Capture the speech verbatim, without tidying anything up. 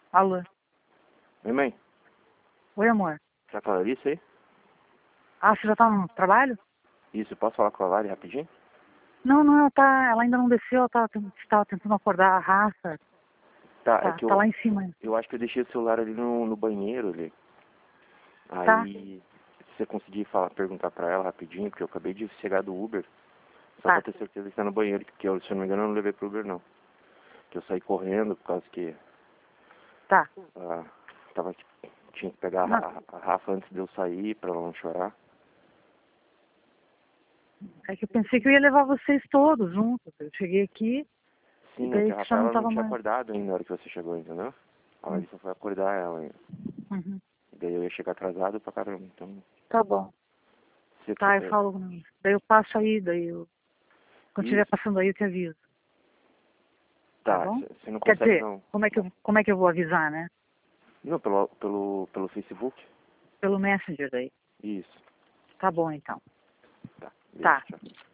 Alô? Oi, mãe. Oi, amor. Tá com a Larissa aí? Ah, você já tá no trabalho? Isso, posso falar com a Lari rapidinho? Não, não, ela, tá, ela ainda não desceu, ela tava, tava tentando acordar a raça. Tá, é Tá, que tá lá eu, em cima. eu acho que eu deixei o celular ali no, no banheiro ali. Tá, Aí, se você conseguir falar, perguntar pra ela rapidinho, porque eu acabei de chegar do Uber, só tá, pra ter certeza que tá no banheiro, porque eu, se eu não me engano eu não levei pro Uber não. Que eu saí correndo por causa que tá. ah, tava, tinha que pegar a, Não, Ra- a Rafa antes de eu sair pra ela não chorar. é que eu pensei que eu ia levar vocês todos juntos. Eu cheguei aqui e Sim, é que daí a que já Rafaela não não tava tinha mais. acordado ainda na hora que você chegou, entendeu? A Hum, Larissa foi acordar ela ainda. Uhum. E daí eu ia chegar atrasado pra caramba, então... Tá bom. Se, Tá, eu é, falo. Daí eu passo aí, daí eu. Quando estiver isso. passando aí eu te aviso. Tá Tá, bom? você não Quer consegue dizer, não. como é que eu, como é que eu vou avisar, né? Não, pelo, pelo, pelo Facebook? Pelo Messenger daí. Isso. Tá bom então. Tá, beijo, Tá. tchau.